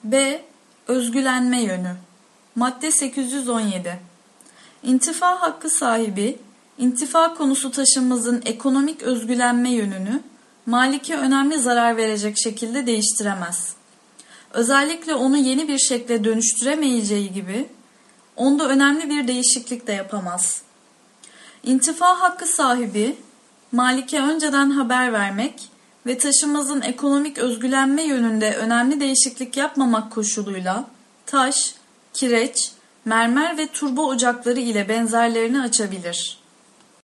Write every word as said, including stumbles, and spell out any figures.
B. Özgülenme yönü. Madde sekiz yüz on yedi. İntifa hakkı sahibi, intifa konusu taşımızın ekonomik özgülenme yönünü malike önemli zarar verecek şekilde değiştiremez. Özellikle onu yeni bir şekle dönüştüremeyeceği gibi onda önemli bir değişiklik de yapamaz. İntifa hakkı sahibi, malike önceden haber vermek ve taşımızın ekonomik özgülenme yönünde önemli değişiklik yapmamak koşuluyla taş, kireç, mermer ve turba ocakları ile benzerlerini açabilir.